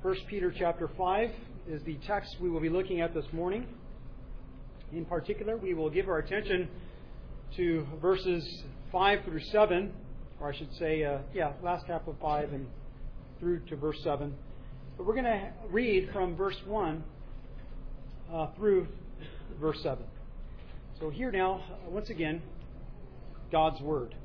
1 Peter chapter 5 is the text we will be looking at this morning. In particular, we will give our attention to verses 5 through 7, or I should say, last half of 5 and through to verse 7. But we're going to read from verse 1 through verse 7. So here now, once again, God's Word.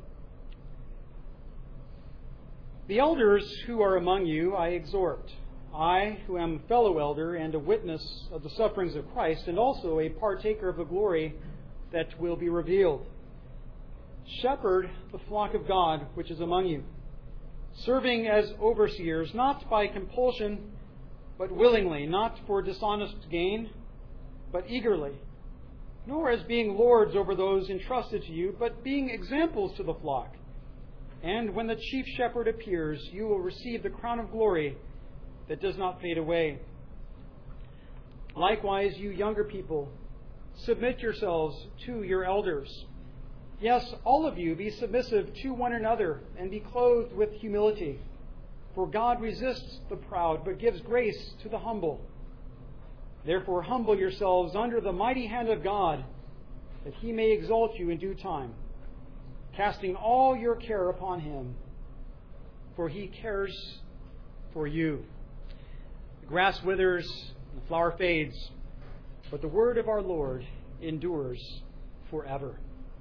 The elders who are among you I exhort, I who am a fellow elder and a witness of the sufferings of Christ, and also a partaker of the glory that will be revealed. Shepherd the flock of God which is among you, serving as overseers, not by compulsion, but willingly, not for dishonest gain, but eagerly, nor as being lords over those entrusted to you, but being examples to the flock. And when the chief shepherd appears, you will receive the crown of glory that does not fade away. Likewise, you younger people, submit yourselves to your elders. Yes, all of you be submissive to one another and be clothed with humility. For God resists the proud, but gives grace to the humble. Therefore, humble yourselves under the mighty hand of God, that He may exalt you in due time, casting all your care upon Him, for He cares for you. The grass withers, and the flower fades, but the word of our Lord endures forever.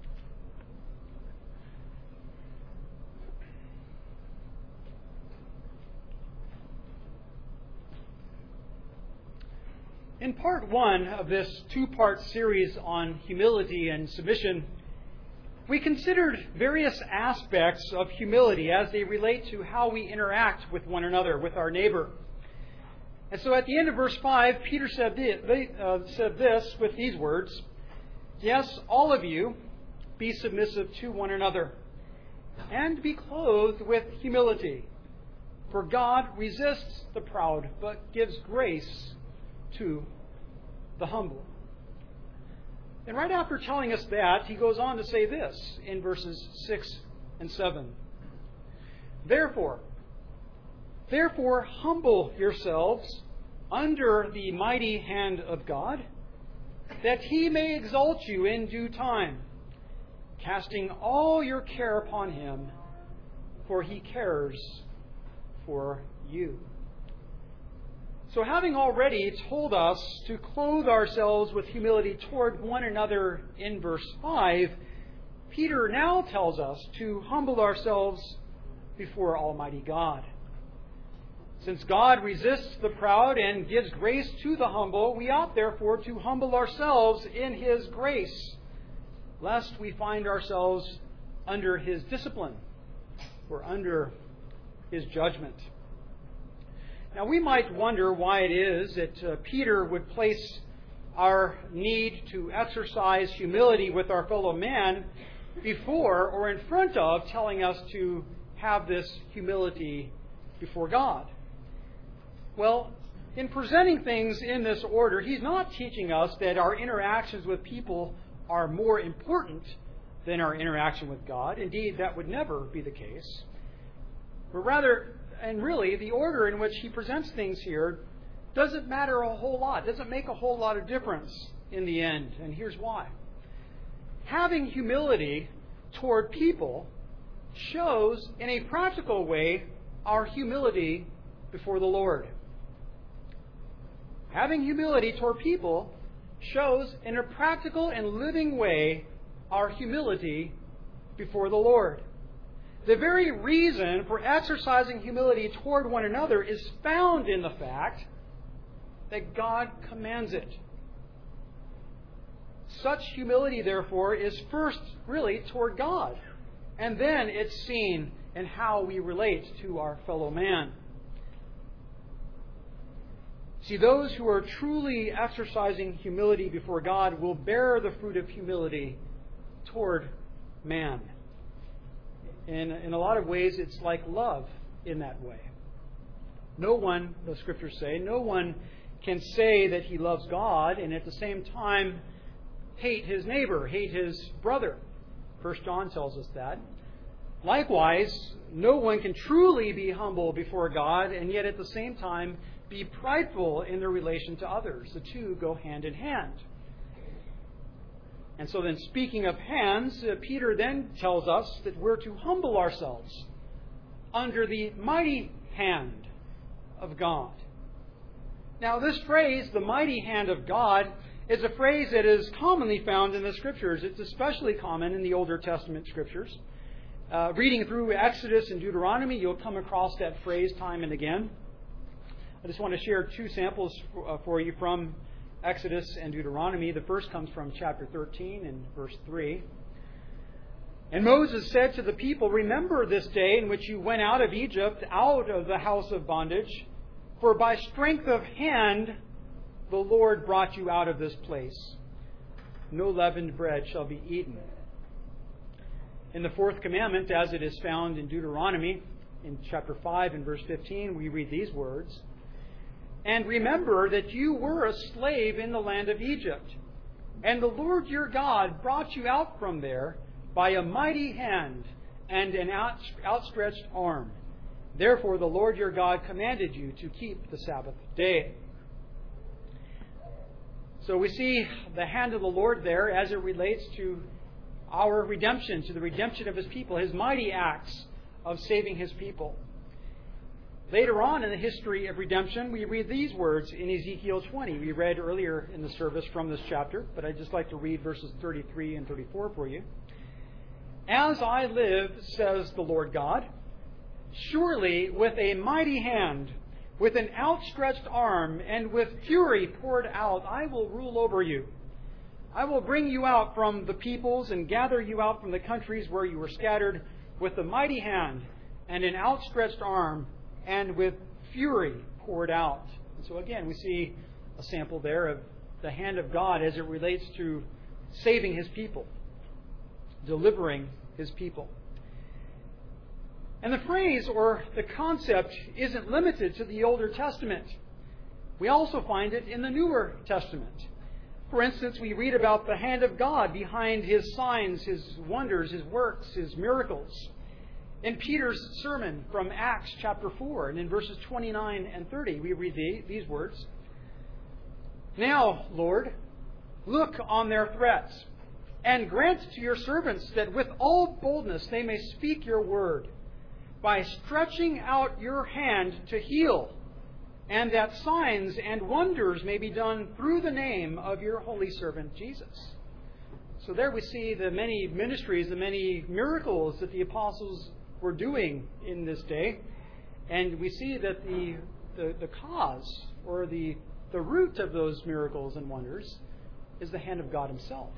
In part one of this two-part series on humility and submission, we considered various aspects of humility as they relate to how we interact with one another, with our neighbor. And so at the end of verse 5, Peter said this with these words, Yes, all of you be submissive to one another, and be clothed with humility. For God resists the proud, but gives grace to the humble. And right after telling us that, he goes on to say this in verses 6 and 7. Therefore, humble yourselves under the mighty hand of God, that He may exalt you in due time, casting all your care upon Him, for He cares for you. So having already told us to clothe ourselves with humility toward one another in verse 5, Peter now tells us to humble ourselves before Almighty God. Since God resists the proud and gives grace to the humble, we ought therefore to humble ourselves in His grace, lest we find ourselves under His discipline or under His judgment. Now, we might wonder why it is that Peter would place our need to exercise humility with our fellow man before or in front of telling us to have this humility before God. Well, in presenting things in this order, he's not teaching us that our interactions with people are more important than our interaction with God. Indeed, that would never be the case. But rather, and really, the order in which he presents things here doesn't matter a whole lot, doesn't make a whole lot of difference in the end. And here's why. Having humility toward people shows, in a practical way, our humility before the Lord. Having humility toward people shows, in a practical and living way, our humility before the Lord. The very reason for exercising humility toward one another is found in the fact that God commands it. Such humility, therefore, is first really toward God, and then it's seen in how we relate to our fellow man. See, those who are truly exercising humility before God will bear the fruit of humility toward man. And in a lot of ways, it's like love in that way. No one, the Scriptures say, no one can say that he loves God and at the same time hate his neighbor, hate his brother. 1 John tells us that. Likewise, no one can truly be humble before God and yet at the same time be prideful in their relation to others. The two go hand in hand. And so then, speaking of hands, Peter then tells us that we're to humble ourselves under the mighty hand of God. Now, this phrase, the mighty hand of God, is a phrase that is commonly found in the Scriptures. It's especially common in the Older Testament Scriptures. Reading through Exodus and Deuteronomy, you'll come across that phrase time and again. I just want to share two samples for you from Exodus and Deuteronomy. The first comes from chapter 13 and verse 3. And Moses said to the people, "Remember this day in which you went out of Egypt, out of the house of bondage, for by strength of hand the Lord brought you out of this place. No leavened bread shall be eaten." In the fourth commandment, as it is found in Deuteronomy, in chapter 5 and verse 15, we read these words, "And remember that you were a slave in the land of Egypt, and the Lord your God brought you out from there by a mighty hand and an outstretched arm. Therefore the Lord your God commanded you to keep the Sabbath day." So we see the hand of the Lord there as it relates to our redemption, to the redemption of His people, His mighty acts of saving His people. Later on in the history of redemption, we read these words in Ezekiel 20. We read earlier in the service from this chapter, but I'd just like to read verses 33 and 34 for you. "As I live, says the Lord God, surely with a mighty hand, with an outstretched arm, and with fury poured out, I will rule over you. I will bring you out from the peoples and gather you out from the countries where you were scattered with a mighty hand and an outstretched arm and with fury poured out." And so again, we see a sample there of the hand of God as it relates to saving His people, delivering His people. And the phrase or the concept isn't limited to the Older Testament. We also find it in the Newer Testament. For instance, we read about the hand of God behind His signs, His wonders, His works, His miracles. In Peter's sermon from Acts chapter 4, and in verses 29 and 30, we read these words, "Now, Lord, look on their threats, and grant to your servants that with all boldness they may speak your word, by stretching out your hand to heal, and that signs and wonders may be done through the name of your holy servant Jesus." So there we see the many ministries, the many miracles that the apostles were doing in this day. And we see that the cause or the root of those miracles and wonders is the hand of God Himself.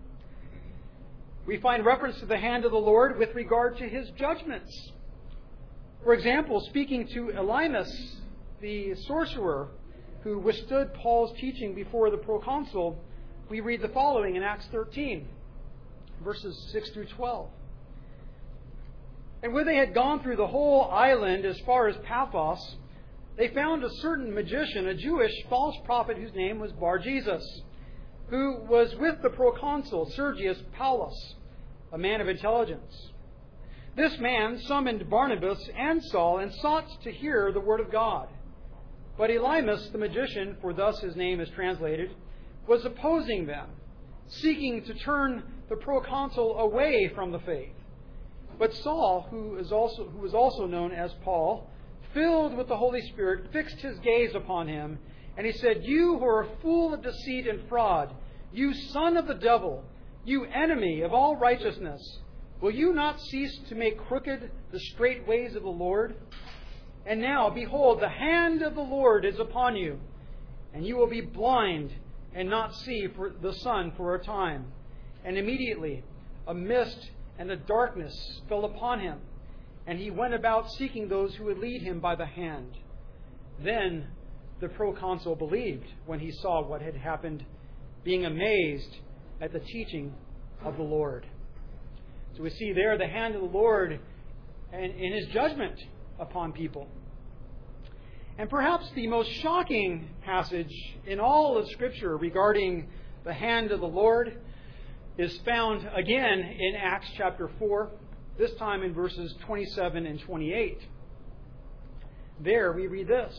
We find reference to the hand of the Lord with regard to His judgments. For example, speaking to Elymas, the sorcerer who withstood Paul's teaching before the proconsul, we read the following in Acts 13, verses 6 through 12. "And when they had gone through the whole island as far as Paphos, they found a certain magician, a Jewish false prophet whose name was Bar-Jesus, who was with the proconsul Sergius Paulus, a man of intelligence. This man summoned Barnabas and Saul and sought to hear the word of God. But Elymas the magician, for thus his name is translated, was opposing them, seeking to turn the proconsul away from the faith. But Saul, who was also known as Paul, filled with the Holy Spirit, fixed his gaze upon him, and he said, 'You who are full of deceit and fraud, you son of the devil, you enemy of all righteousness, will you not cease to make crooked the straight ways of the Lord? And now, behold, the hand of the Lord is upon you, and you will be blind and not see the sun for a time.' And immediately a mist and a darkness fell upon him, and he went about seeking those who would lead him by the hand. Then the proconsul believed when he saw what had happened, being amazed at the teaching of the Lord." So we see there the hand of the Lord and in His judgment upon people. And perhaps the most shocking passage in all of Scripture regarding the hand of the Lord is found again in Acts chapter 4. this time in verses 27 and 28. There we read this: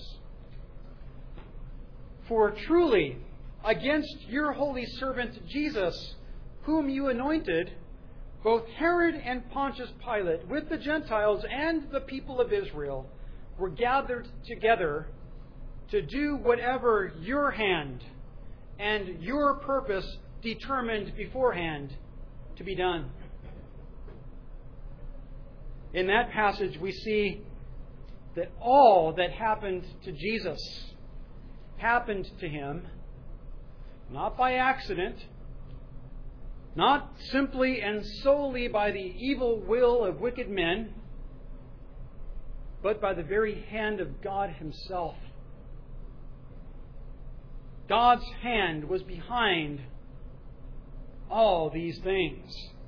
"For truly, against your holy servant Jesus, whom you anointed, both Herod and Pontius Pilate, with the Gentiles and the people of Israel, were gathered together to do whatever your hand and your purpose determined beforehand to be done." In that passage, we see that all that happened to Jesus happened to him not by accident, not simply and solely by the evil will of wicked men, but by the very hand of God Himself. God's hand was behind all these things.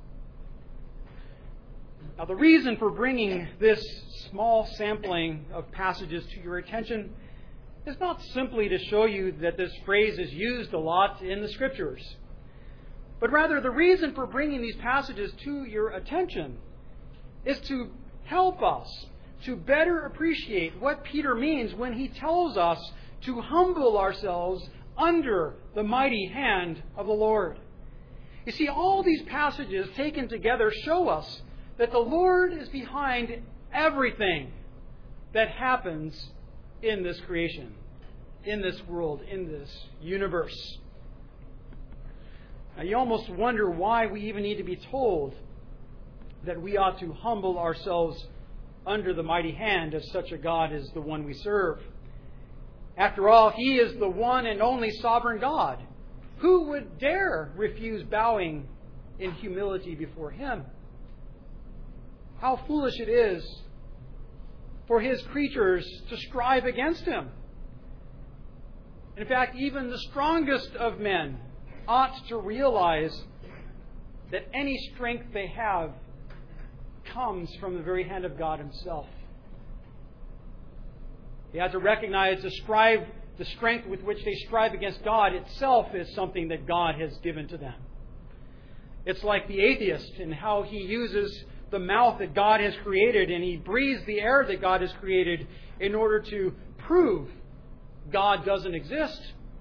Now, the reason for bringing this small sampling of passages to your attention is not simply to show you that this phrase is used a lot in the Scriptures, but rather the reason for bringing these passages to your attention is to help us to better appreciate what Peter means when he tells us to humble ourselves under the mighty hand of the Lord. You see, all these passages taken together show us that the Lord is behind everything that happens in this creation, in this world, in this universe. Now, you almost wonder why we even need to be told that we ought to humble ourselves under the mighty hand of such a God as the one we serve. After all, He is the one and only sovereign God. Who would dare refuse bowing in humility before Him? How foolish it is for His creatures to strive against Him. In fact, even the strongest of men ought to realize that any strength they have comes from the very hand of God Himself. They have to recognize the strength with which they strive against God itself is something that God has given to them. It's like the atheist and how he uses the mouth that God has created and he breathes the air that God has created in order to prove God doesn't exist.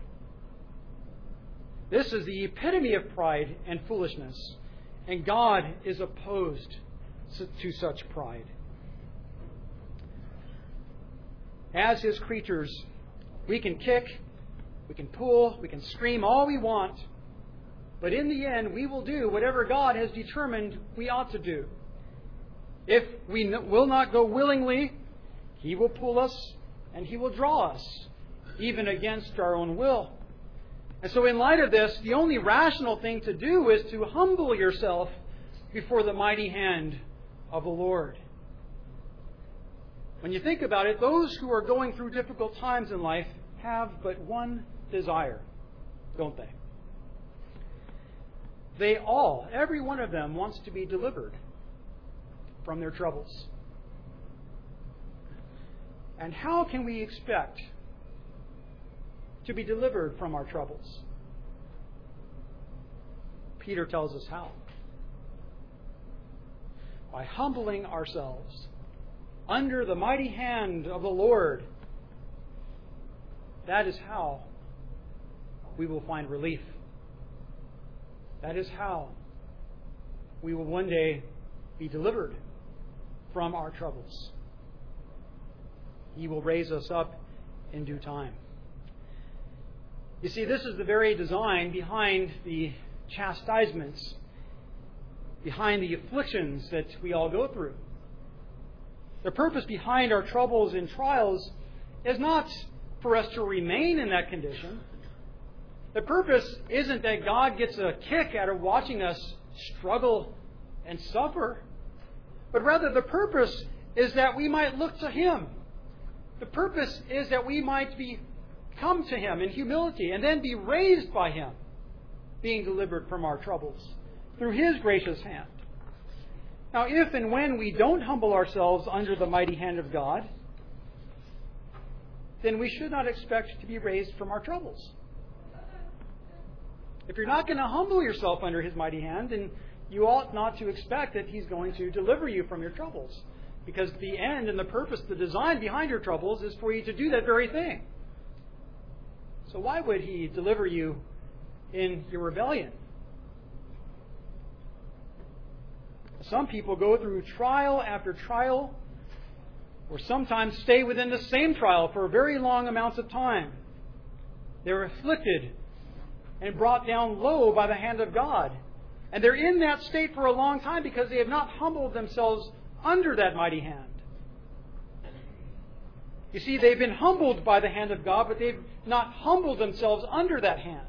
This is the epitome of pride and foolishness, and God is opposed to such pride. As His creatures, we can kick, we can pull, we can scream all we want, but in the end we will do whatever God has determined we ought to do. If we will not go willingly, He will pull us and He will draw us, even against our own will. And so in light of this, the only rational thing to do is to humble yourself before the mighty hand of the Lord. When you think about it, those who are going through difficult times in life have but one desire, don't they? They all, every one of them, wants to be delivered from their troubles. And how can we expect to be delivered from our troubles? Peter tells us how. By humbling ourselves under the mighty hand of the Lord. That is how we will find relief. That is how we will one day be delivered from our troubles. He will raise us up in due time. You see, this is the very design behind the chastisements, behind the afflictions that we all go through. The purpose behind our troubles and trials is not for us to remain in that condition. The purpose isn't that God gets a kick out of watching us struggle and suffer, but rather the purpose is that we might look to Him. The purpose is that we might come to Him in humility and then be raised by Him, being delivered from our troubles through His gracious hand. Now, if and when we don't humble ourselves under the mighty hand of God, then we should not expect to be raised from our troubles. If you're not going to humble yourself under His mighty hand, then you ought not to expect that He's going to deliver you from your troubles. Because the end and the purpose, the design behind your troubles is for you to do that very thing. So why would He deliver you in your rebellion? Some people go through trial after trial, or sometimes stay within the same trial for very long amounts of time. They're afflicted and brought down low by the hand of God. And they're in that state for a long time because they have not humbled themselves under that mighty hand. You see, they've been humbled by the hand of God, but they've not humbled themselves under that hand.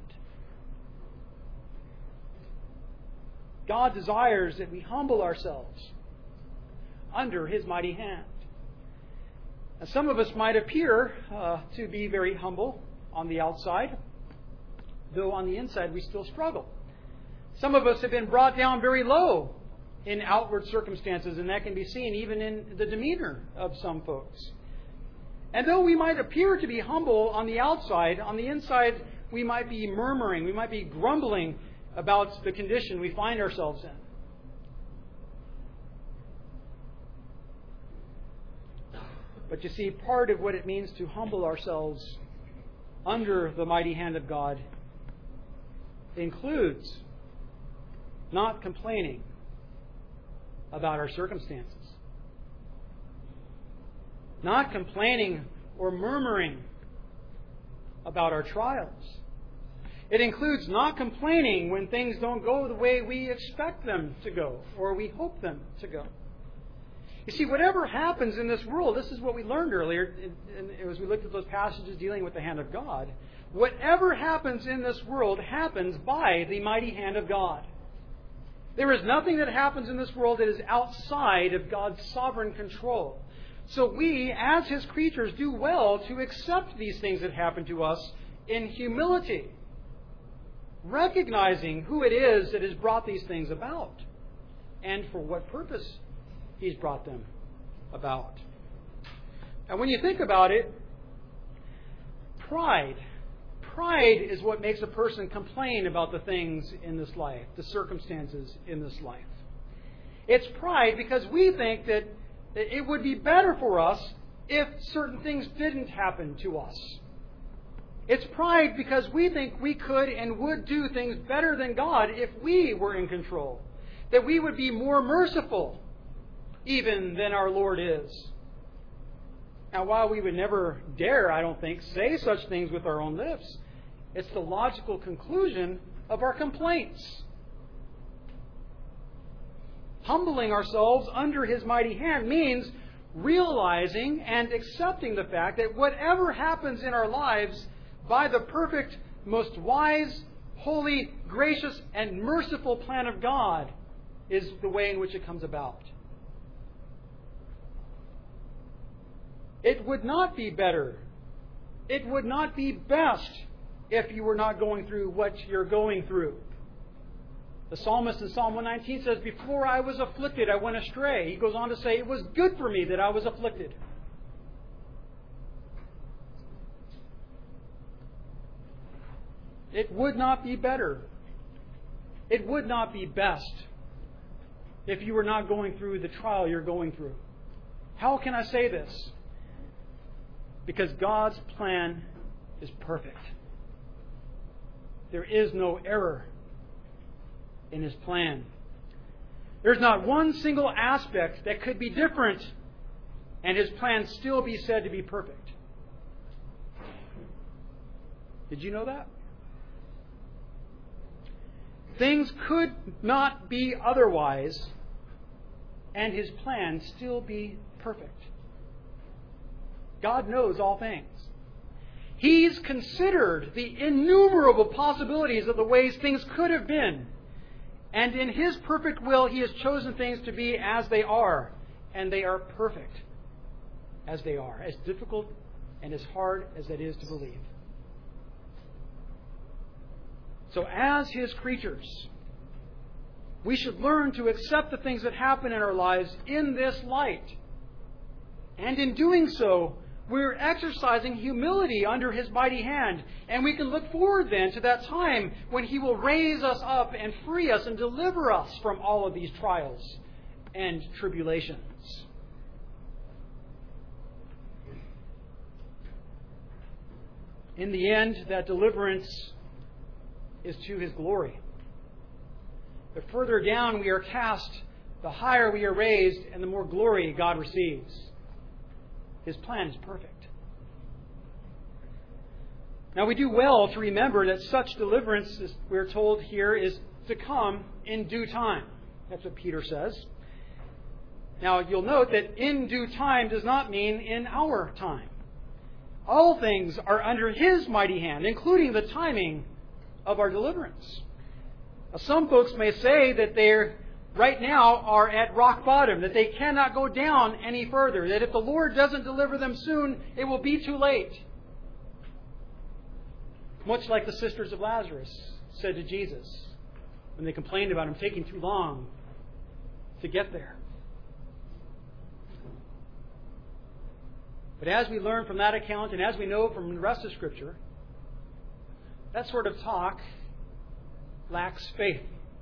God desires that we humble ourselves under His mighty hand. Now, some of us might appear to be very humble on the outside, though on the inside we still struggle. Some of us have been brought down very low in outward circumstances, and that can be seen even in the demeanor of some folks. And though we might appear to be humble on the outside, on the inside we might be murmuring, we might be grumbling about the condition we find ourselves in. But you see, part of what it means to humble ourselves under the mighty hand of God includes not complaining about our circumstances. Not complaining or murmuring about our trials. It includes not complaining when things don't go the way we expect them to go or we hope them to go. You see, whatever happens in this world, this is what we learned earlier as we looked at those passages dealing with the hand of God. Whatever happens in this world happens by the mighty hand of God. There is nothing that happens in this world that is outside of God's sovereign control. So we, as His creatures, do well to accept these things that happen to us in humility, recognizing who it is that has brought these things about and for what purpose He's brought them about. And when you think about it, pride is what makes a person complain about the things in this life, the circumstances in this life. It's pride because we think that it would be better for us if certain things didn't happen to us. It's pride because we think we could and would do things better than God if we were in control. That we would be more merciful even than our Lord is. Now, while we would never dare, I don't think, say such things with our own lips, it's the logical conclusion of our complaints. Humbling ourselves under His mighty hand means realizing and accepting the fact that whatever happens in our lives by the perfect, most wise, holy, gracious, and merciful plan of God is the way in which it comes about. It would not be better. It would not be best if you were not going through what you're going through. The psalmist in Psalm 119 says, "Before I was afflicted, I went astray." He goes on to say, "It was good for me that I was afflicted." It would not be better. It would not be best if you were not going through the trial you're going through. How can I say this? Because God's plan is perfect. There is no error in His plan. There's not one single aspect that could be different and His plan still be said to be perfect. Did you know that? Things could not be otherwise and His plan still be perfect. God knows all things. He's considered the innumerable possibilities of the ways things could have been. And in His perfect will, He has chosen things to be as they are. And they are perfect as they are. As difficult and as hard as it is to believe. So as His creatures, we should learn to accept the things that happen in our lives in this light. And in doing so, we're exercising humility under His mighty hand. And we can look forward then to that time when He will raise us up and free us and deliver us from all of these trials and tribulations. In the end, that deliverance is to His glory. The further down we are cast, the higher we are raised, and the more glory God receives. His plan is perfect. Now we do well to remember that such deliverance, as we're told here, is to come in due time. That's what Peter says. Now you'll note that in due time does not mean in our time. All things are under His mighty hand, including the timing of our deliverance. Now, some folks may say that they right now are at rock bottom, that they cannot go down any further, that if the Lord doesn't deliver them soon, it will be too late. Much like the sisters of Lazarus said to Jesus when they complained about Him taking too long to get there. But as we learn from that account, and as we know from the rest of Scripture, that sort of talk lacks faith.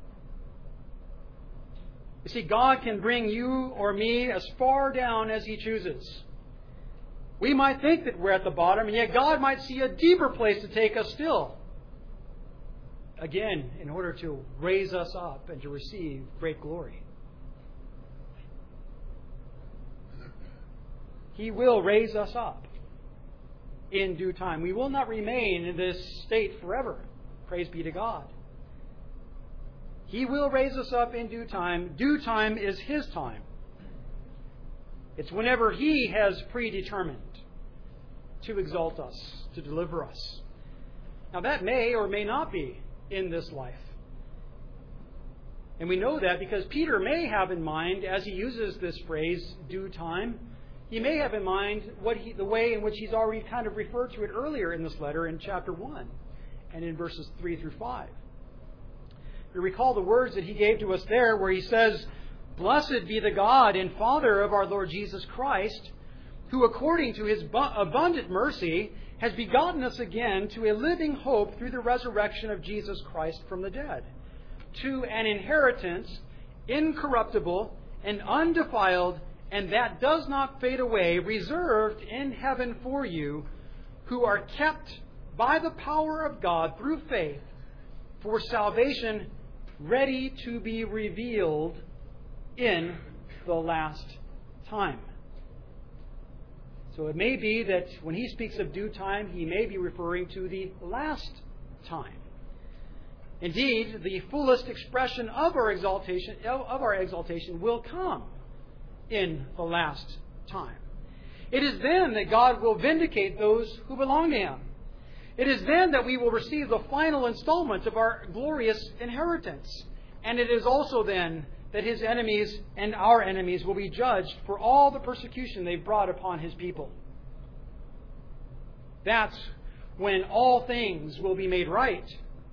You see, God can bring you or me as far down as He chooses. We might think that we're at the bottom, and yet God might see a deeper place to take us still. Again, in order to raise us up and to receive great glory. He will raise us up in due time. We will not remain in this state forever. Praise be to God. He will raise us up in due time. Due time is His time. It's whenever He has predetermined to exalt us, to deliver us. Now that may or may not be in this life. And we know that because Peter may have in mind, as he uses this phrase, due time, he may have in mind the way in which he's already kind of referred to it earlier in this letter in chapter 1 and in verses 3 through 5. You recall the words that he gave to us there where he says, "Blessed be the God and Father of our Lord Jesus Christ, who according to His abundant mercy has begotten us again to a living hope through the resurrection of Jesus Christ from the dead, to an inheritance incorruptible and undefiled, and that does not fade away, reserved in heaven for you, who are kept by the power of God through faith for salvation, ready to be revealed in the last time." So it may be that when he speaks of due time, he may be referring to the last time. Indeed, the fullest expression of our exaltation will come in the last time. It is then that God will vindicate those who belong to Him. It is then that we will receive the final installment of our glorious inheritance. And it is also then that His enemies and our enemies will be judged for all the persecution they've brought upon His people. That's when all things will be made right.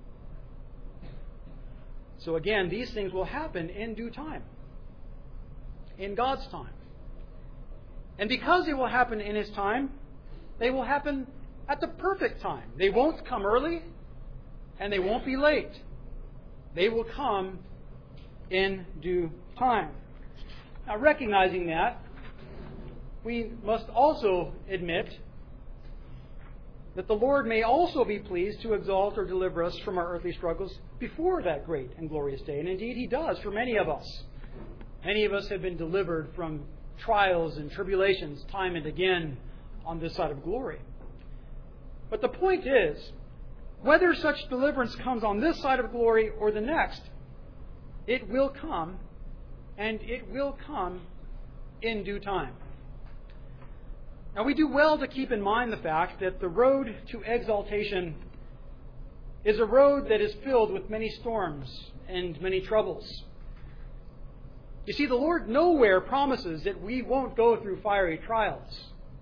So again, these things will happen in due time. In God's time. And because they will happen in His time, they will happen at the perfect time. They won't come early, and they won't be late. They will come in due time. Now, recognizing that, we must also admit that the Lord may also be pleased to exalt or deliver us from our earthly struggles before that great and glorious day. And indeed He does for many of us. Many of us have been delivered from trials and tribulations time and again on this side of glory. But the point is, whether such deliverance comes on this side of glory or the next, it will come, and it will come in due time. Now we do well to keep in mind the fact that the road to exaltation is a road that is filled with many storms and many troubles. You see, the Lord nowhere promises that we won't go through fiery trials.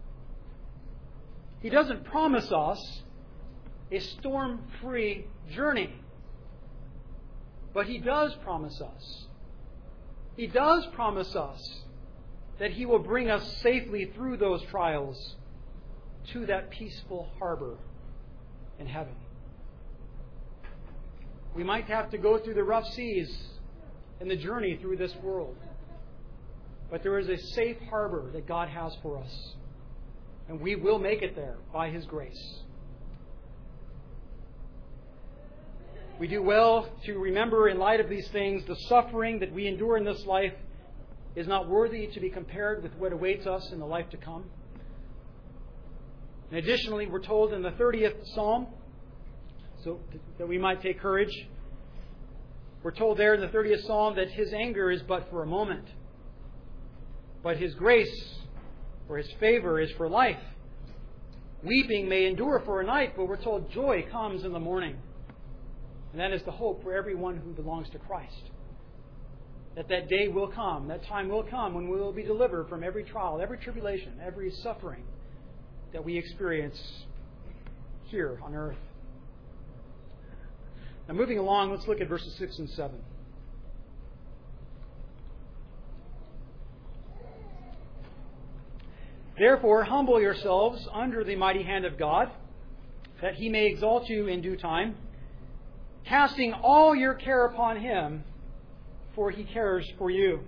He doesn't promise us a storm-free journey. But He does promise us. He does promise us that He will bring us safely through those trials to that peaceful harbor in heaven. We might have to go through the rough seas in the journey through this world. But there is a safe harbor that God has for us. And we will make it there by His grace. We do well to remember, in light of these things, the suffering that we endure in this life is not worthy to be compared with what awaits us in the life to come. And additionally, we're told in the 30th Psalm, so that we might take courage, we're told there in the 30th Psalm that His anger is but for a moment. But His grace, or His favor, is for life. Weeping may endure for a night, but we're told joy comes in the morning. And that is the hope for everyone who belongs to Christ. That day will come, that time will come when we will be delivered from every trial, every tribulation, every suffering that we experience here on earth. Now, moving along, let's look at verses 6 and 7. Therefore, humble yourselves under the mighty hand of God, that He may exalt you in due time, casting all your care upon Him, for He cares for you.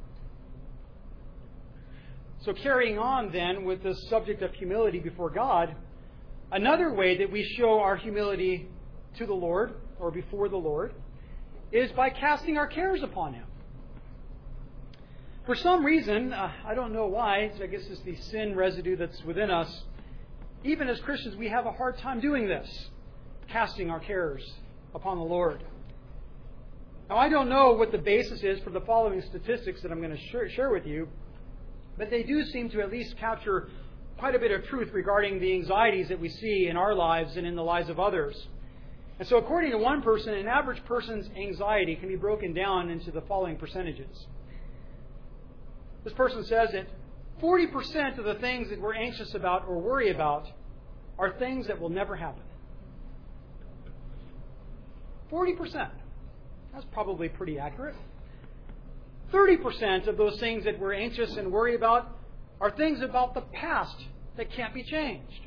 So carrying on then with this subject of humility before God, another way that we show our humility to the Lord, or before the Lord, is by casting our cares upon Him. For some reason, I don't know why, I guess it's the sin residue that's within us, even as Christians we have a hard time doing this, casting our cares upon the Lord. Now, I don't know what the basis is for the following statistics that I'm going to share with you, but they do seem to at least capture quite a bit of truth regarding the anxieties that we see in our lives and in the lives of others. And so according to one person, an average person's anxiety can be broken down into the following percentages. This person says that 40% of the things that we're anxious about or worry about are things that will never happen. 40%. That's probably pretty accurate. 30% of those things that we're anxious and worry about are things about the past that can't be changed.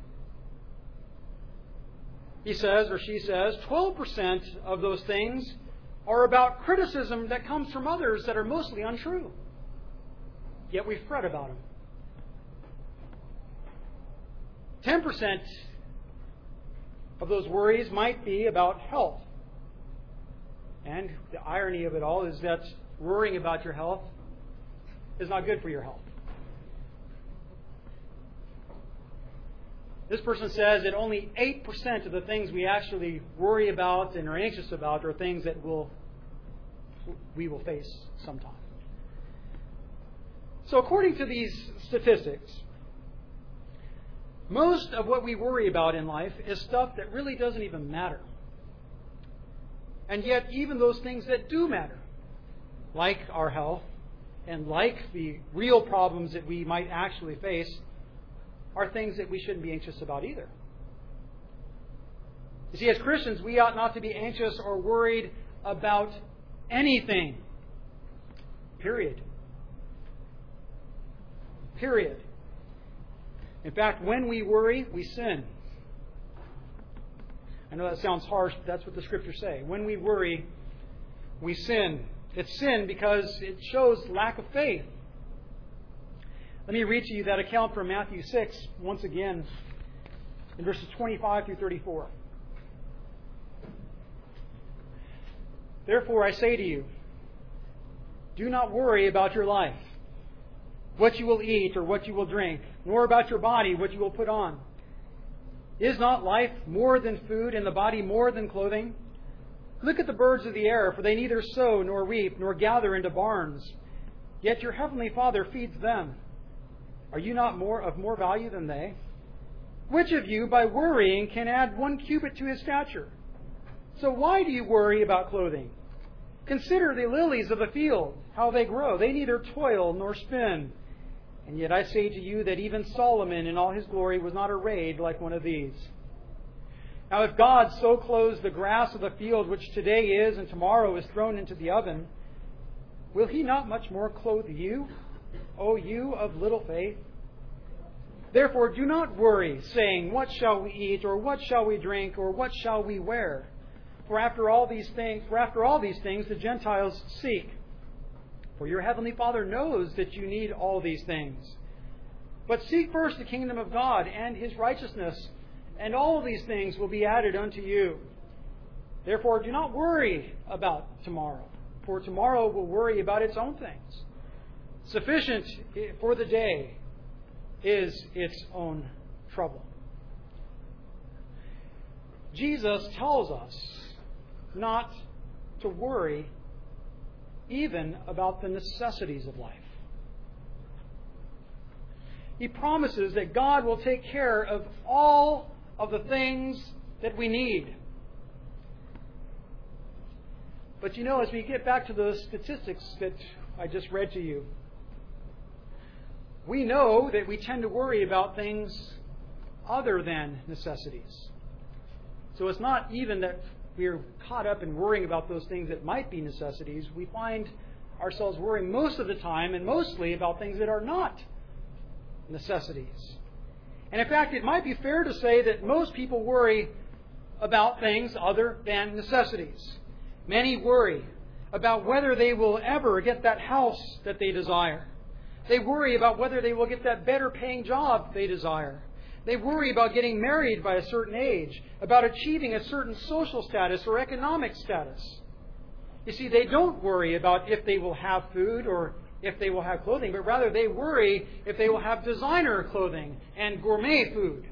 He says, or she says, 12% of those things are about criticism that comes from others that are mostly untrue. Yet we fret about them. 10% of those worries might be about health. And the irony of it all is that worrying about your health is not good for your health. This person says that only 8% of the things we actually worry about and are anxious about are things that we will face sometime. So according to these statistics, most of what we worry about in life is stuff that really doesn't even matter. And yet even those things that do matter, like our health and like the real problems that we might actually face, are things that we shouldn't be anxious about either. You see, as Christians, we ought not to be anxious or worried about anything. Period. Period. In fact, when we worry, we sin. I know that sounds harsh, but that's what the Scriptures say. When we worry, we sin. It's sin because it shows lack of faith. Let me read to you that account from Matthew 6, once again, in verses 25 through 34. Therefore I say to you, do not worry about your life, what you will eat or what you will drink, nor about your body, what you will put on. Is not life more than food, and the body more than clothing? Look at the birds of the air, for they neither sow nor reap nor gather into barns, yet your heavenly Father feeds them. Are you not of more value than they? Which of you, by worrying, can add 1 cubit to his stature? So why do you worry about clothing? Consider the lilies of the field, how they grow. They neither toil nor spin. And yet I say to you that even Solomon in all his glory was not arrayed like one of these. Now if God so clothes the grass of the field, which today is and tomorrow is thrown into the oven, will He not much more clothe you, O you of little faith? Therefore, do not worry, saying, what shall we eat, or what shall we drink, or what shall we wear? For after all these things the Gentiles seek. For your heavenly Father knows that you need all these things. But seek first the kingdom of God and His righteousness, and all these things will be added unto you. Therefore, do not worry about tomorrow, for tomorrow will worry about its own things. Sufficient for the day is its own trouble. Jesus tells us not to worry even about the necessities of life. He promises that God will take care of all of the things that we need. But as we get back to those statistics that I just read to you, we know that we tend to worry about things other than necessities. So it's not even that we're caught up in worrying about those things that might be necessities. We find ourselves worrying most of the time and mostly about things that are not necessities. And in fact, it might be fair to say that most people worry about things other than necessities. Many worry about whether they will ever get that house that they desire. They worry about whether they will get that better paying job they desire. They worry about getting married by a certain age, about achieving a certain social status or economic status. You see, they don't worry about if they will have food or if they will have clothing, but rather they worry if they will have designer clothing and gourmet food.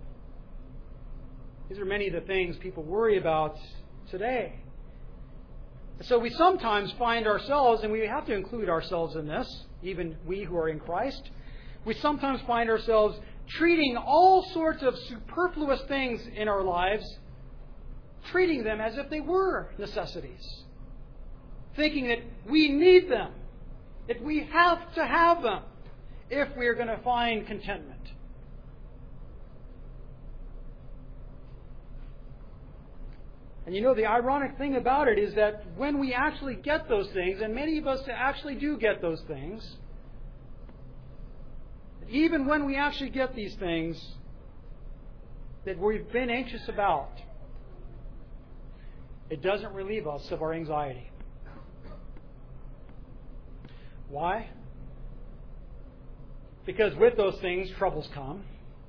These are many of the things people worry about today. So we sometimes find ourselves, and we have to include ourselves in this, even we who are in Christ, we sometimes find ourselves treating all sorts of superfluous things in our lives, treating them as if they were necessities. Thinking that we need them, that we have to have them if we're going to find contentment. And the ironic thing about it is that when we actually get those things, and many of us actually do get those things, even when we actually get these things that we've been anxious about, it doesn't relieve us of our anxiety. Why? Because with those things, troubles come.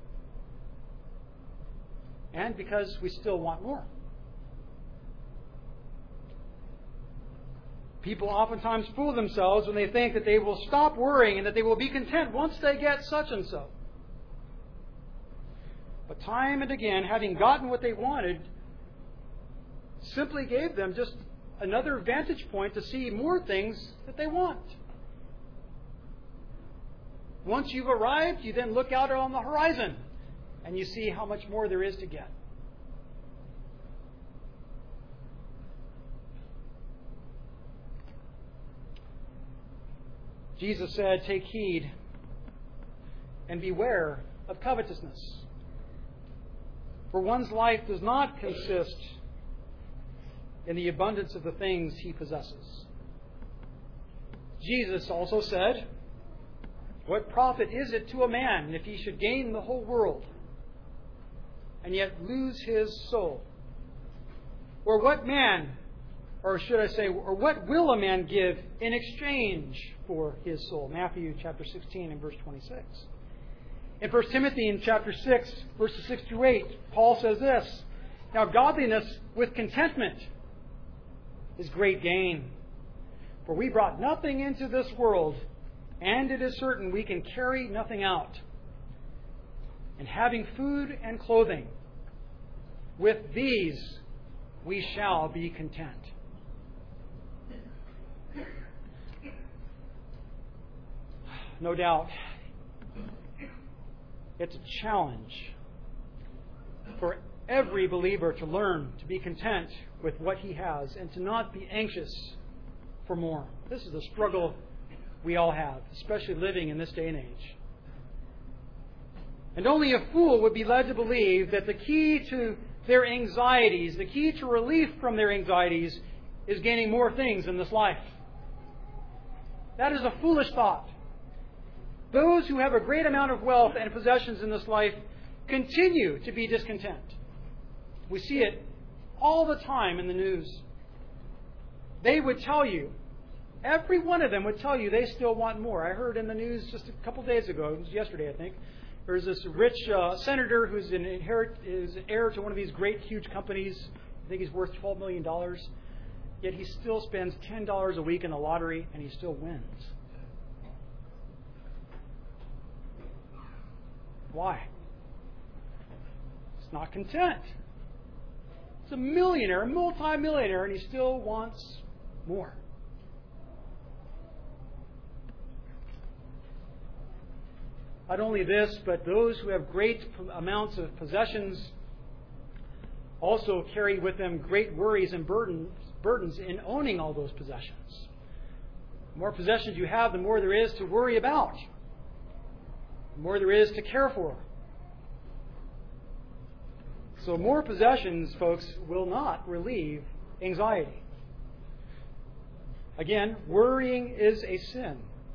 And because we still want more. People oftentimes fool themselves when they think that they will stop worrying and that they will be content once they get such and so. But time and again, having gotten what they wanted, simply gave them just another vantage point to see more things that they want. Once you've arrived, you then look out on the horizon and you see how much more there is to get. Jesus said, "Take heed and beware of covetousness. For one's life does not consist in the abundance of the things he possesses." Jesus also said, "What profit is it to a man if he should gain the whole world and yet lose his soul? Or what will a man give in exchange for his soul?" Matthew chapter 16 and verse 26. In 1 Timothy in chapter 6, verses 6 through 8, Paul says this, "Now godliness with contentment is great gain. For we brought nothing into this world, and it is certain we can carry nothing out. And having food and clothing, with these we shall be content." No doubt, it's a challenge for every believer to learn to be content with what he has and to not be anxious for more. This is a struggle we all have, especially living in this day and age. And only a fool would be led to believe that the key to their anxieties, the key to relief from their anxieties, is gaining more things in this life. That is a foolish thought. Those who have a great amount of wealth and possessions in this life continue to be discontent. We see it all the time in the news. They would tell you, every one of them would tell you they still want more. I heard in the news just a couple days ago, it was yesterday I think, there's this rich senator who's is heir to one of these great huge companies. I think he's worth $12 million. Yet he still spends $10 a week in the lottery and he still wins. Why? He's not content. He's a millionaire, a multi-millionaire, and he still wants more. Not only this, but those who have great amounts of possessions also carry with them great worries and burdens in owning all those possessions. The more possessions you have, the more there is to worry about. The more there is to care for. So more possessions, folks, will not relieve anxiety. Again, worrying is a sin.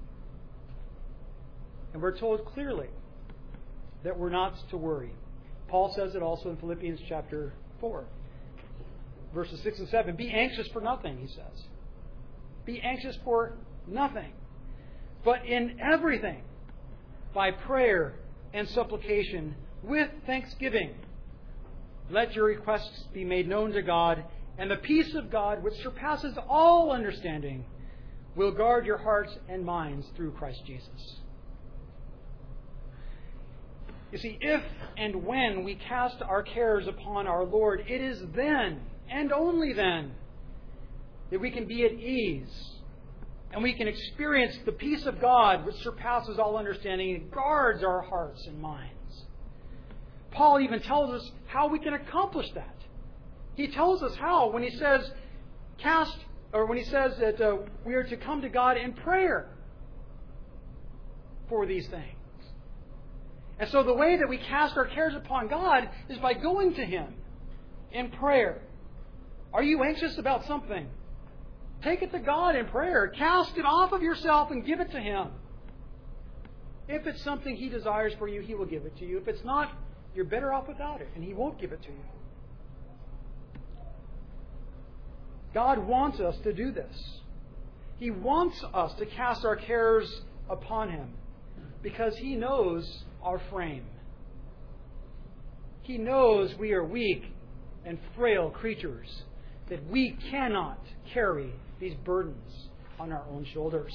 And we're told clearly that we're not to worry. Paul says it also in Philippians chapter 4, verses 6 and 7. Be anxious for nothing, he says. Be anxious for nothing. But in everything, by prayer and supplication, with thanksgiving, let your requests be made known to God, and the peace of God, which surpasses all understanding, will guard your hearts and minds through Christ Jesus. You see, if and when we cast our cares upon our Lord, it is then, and only then, that we can be at ease and we can experience the peace of God which surpasses all understanding and guards our hearts and minds. Paul even tells us how we can accomplish that. He tells us how when he says that we are to come to God in prayer for these things. And so the way that we cast our cares upon God is by going to Him in prayer. Are you anxious about something? Take it to God in prayer. Cast it off of yourself and give it to Him. If it's something He desires for you, He will give it to you. If it's not, you're better off without it, and He won't give it to you. God wants us to do this. He wants us to cast our cares upon Him because He knows our frame. He knows we are weak and frail creatures, that we cannot carry these burdens on our own shoulders.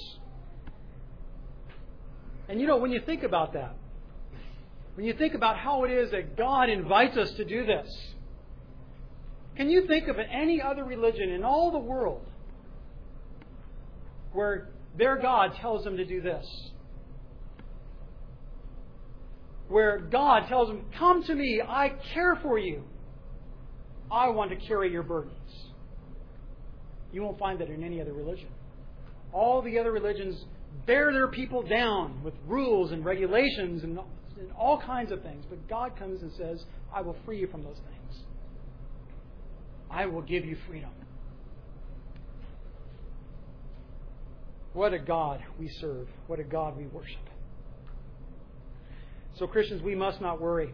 And when you think about that, when you think about how it is that God invites us to do this, can you think of any other religion in all the world where their God tells them to do this? Where God tells them, come to me, I care for you. I want to carry your burdens. You won't find that in any other religion. All the other religions bear their people down with rules and regulations and all kinds of things. But God comes and says, I will free you from those things. I will give you freedom. What a God we serve. What a God we worship. So Christians, we must not worry.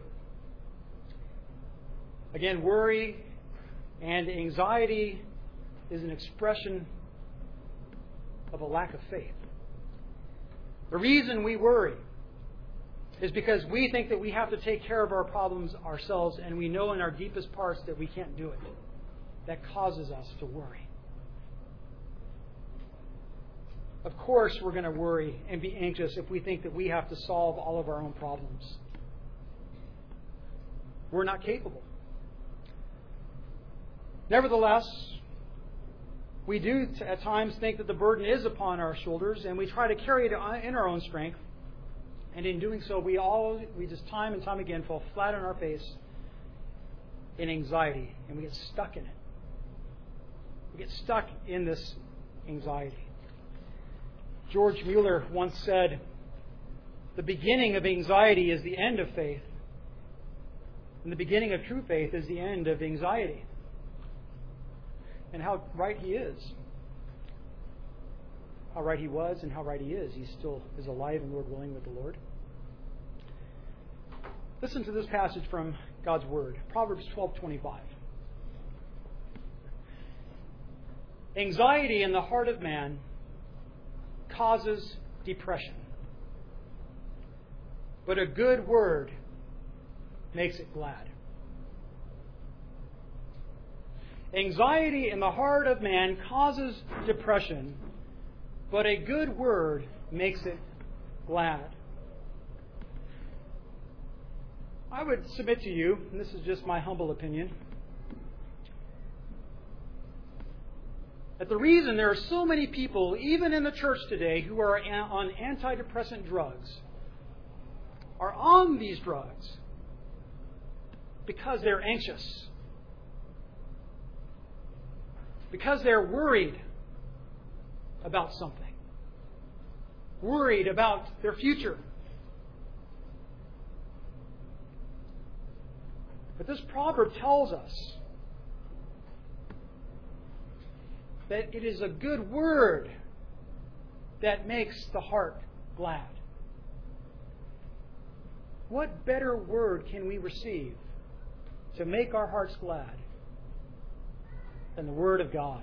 Again, worry and anxiety is an expression of a lack of faith. The reason we worry is because we think that we have to take care of our problems ourselves, and we know in our deepest parts that we can't do it. That causes us to worry. Of course we're going to worry and be anxious if we think that we have to solve all of our own problems. We're not capable. Nevertheless, we do at times think that the burden is upon our shoulders, and we try to carry it in our own strength. And in doing so, we just time and time again fall flat on our face in anxiety, and we get stuck in it. We get stuck in this anxiety. George Mueller once said, the beginning of anxiety is the end of faith, and the beginning of true faith is the end of anxiety. And how right he is. how right he was and how right he is. He still is alive and Lord willing with the Lord. Listen to this passage from God's Word, Proverbs 12:25. Anxiety in the heart of man causes depression, but a good word makes it glad. Anxiety in the heart of man causes depression, but a good word makes it glad. I would submit to you, and this is just my humble opinion, that the reason there are so many people, even in the church today, who are on antidepressant drugs, are on these drugs because they're anxious, because they're worried about something, worried about their future. But this proverb tells us that it is a good word that makes the heart glad. What better word can we receive to make our hearts glad than the Word of God?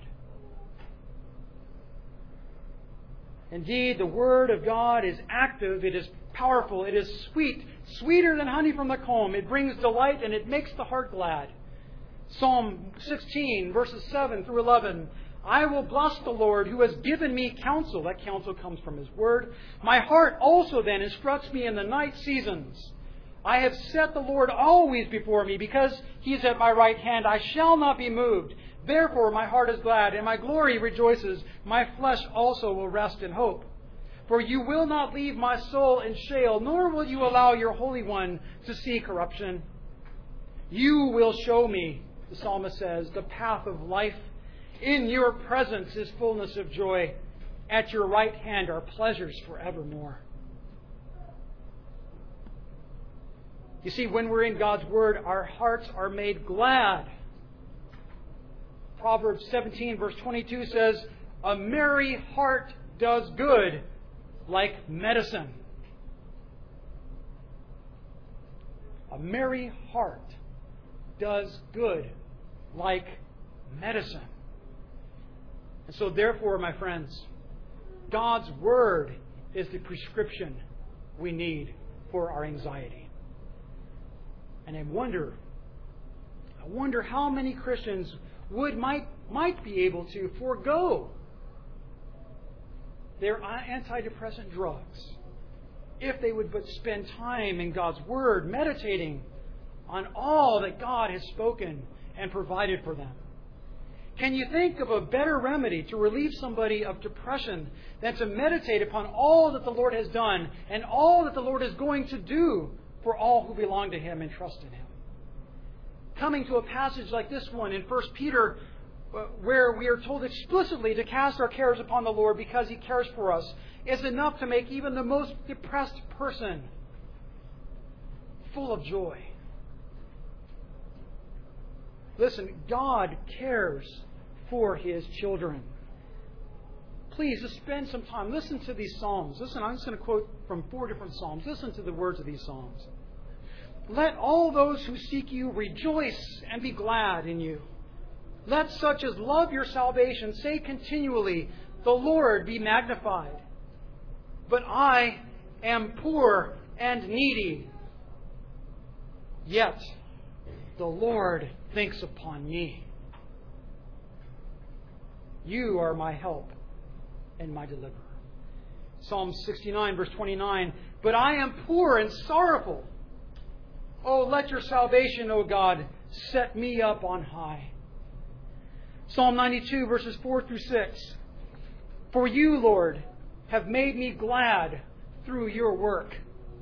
Indeed, the Word of God is active, it is powerful, it is sweet, sweeter than honey from the comb. It brings delight and it makes the heart glad. Psalm 16, verses 7 through 11. I will bless the Lord who has given me counsel. That counsel comes from His Word. My heart also then instructs me in the night seasons. I have set the Lord always before me. Because He is at my right hand, I shall not be moved. Therefore my heart is glad, and my glory rejoices. My flesh also will rest in hope. For you will not leave my soul in Sheol, nor will you allow your Holy One to see corruption. You will show me, the psalmist says, the path of life. In your presence is fullness of joy. At your right hand are pleasures forevermore. You see, when we're in God's Word, our hearts are made glad. Proverbs 17, verse 22 says, a merry heart does good like medicine. A merry heart does good like medicine. And so therefore, my friends, God's Word is the prescription we need for our anxiety. And I wonder how many Christians might be able to forego their antidepressant drugs if they would but spend time in God's Word, meditating on all that God has spoken and provided for them. Can you think of a better remedy to relieve somebody of depression than to meditate upon all that the Lord has done and all that the Lord is going to do for all who belong to Him and trust in Him? Coming to a passage like this one in 1 Peter, where we are told explicitly to cast our cares upon the Lord because He cares for us, is enough to make even the most depressed person full of joy. Listen, God cares for His children. Please, just spend some time. Listen to these Psalms. Listen, I'm just going to quote from 4 different Psalms. Listen to the words of these Psalms. Let all those who seek you rejoice and be glad in you. Let such as love your salvation say continually, the Lord be magnified. But I am poor and needy. Yet the Lord thinks upon me. You are my help and my deliverer. Psalm 69, verse 29. But I am poor and sorrowful. Oh, let your salvation, O God, set me up on high. Psalm 92, verses 4 through 6. For you, Lord, have made me glad through your work.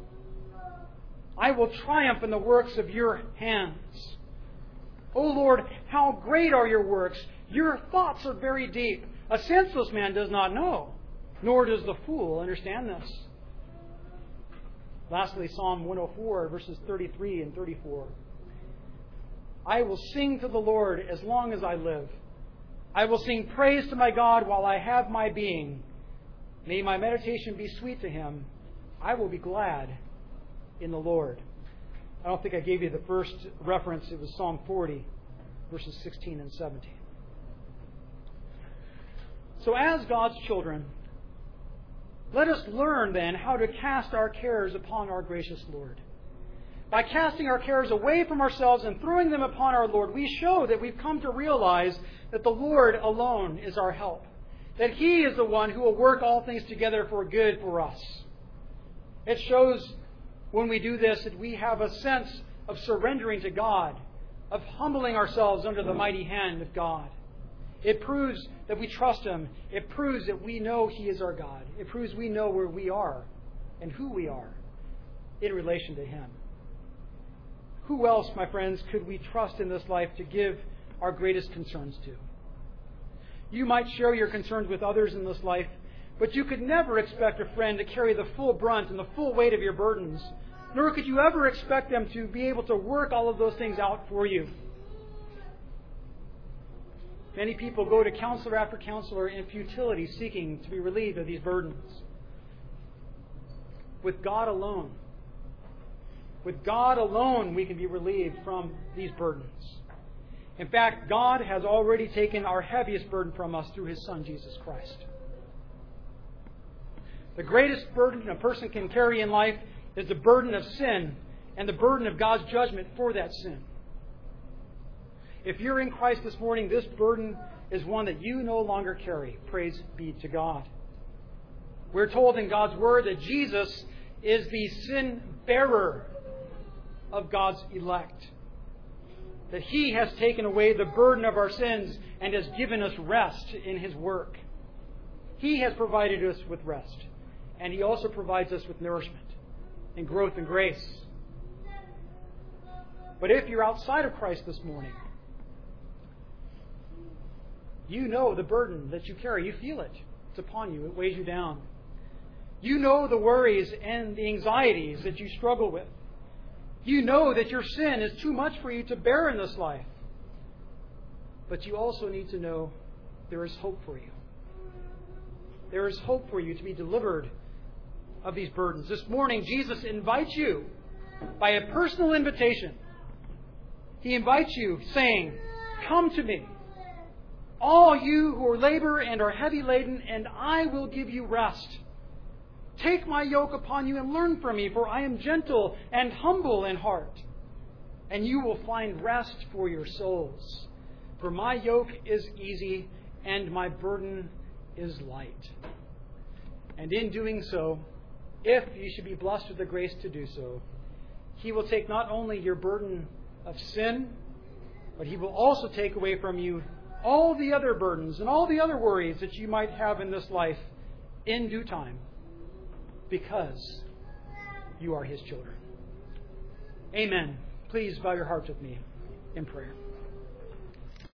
I will triumph in the works of your hands. O Lord, how great are your works! Your thoughts are very deep. A senseless man does not know, nor does the fool understand this. Lastly, Psalm 104, verses 33 and 34. I will sing to the Lord as long as I live. I will sing praise to my God while I have my being. May my meditation be sweet to him. I will be glad in the Lord. I don't think I gave you the first reference. It was Psalm 40, verses 16 and 17. So as God's children, let us learn then how to cast our cares upon our gracious Lord. By casting our cares away from ourselves and throwing them upon our Lord, we show that we've come to realize that the Lord alone is our help. That He is the one who will work all things together for good for us. It shows when we do this that we have a sense of surrendering to God, of humbling ourselves under the mighty hand of God. It proves that we trust Him. It proves that we know He is our God. It proves we know where we are and who we are in relation to Him. Who else, my friends, could we trust in this life to give our greatest concerns to? You might share your concerns with others in this life, but you could never expect a friend to carry the full brunt and the full weight of your burdens, nor could you ever expect them to be able to work all of those things out for you. Many people go to counselor after counselor in futility, seeking to be relieved of these burdens. With God alone, we can be relieved from these burdens. In fact, God has already taken our heaviest burden from us through His Son, Jesus Christ. The greatest burden a person can carry in life is the burden of sin and the burden of God's judgment for that sin. If you're in Christ this morning, this burden is one that you no longer carry. Praise be to God. We're told in God's Word that Jesus is the sin bearer of God's elect. That He has taken away the burden of our sins and has given us rest in His work. He has provided us with rest. And He also provides us with nourishment and growth and grace. But if you're outside of Christ this morning, you know the burden that you carry. You feel it. It's upon you. It weighs you down. You know the worries and the anxieties that you struggle with. You know that your sin is too much for you to bear in this life. But you also need to know there is hope for you. There is hope for you to be delivered of these burdens. This morning, Jesus invites you by a personal invitation. He invites you saying, "Come to me, all you who are labor and are heavy laden, and I will give you rest. Take my yoke upon you and learn from me, for I am gentle and humble in heart, and you will find rest for your souls. For my yoke is easy and my burden is light." And in doing so, if you should be blessed with the grace to do so, He will take not only your burden of sin, but He will also take away from you all the other burdens and all the other worries that you might have in this life in due time, because you are His children. Amen. Please bow your hearts with me in prayer.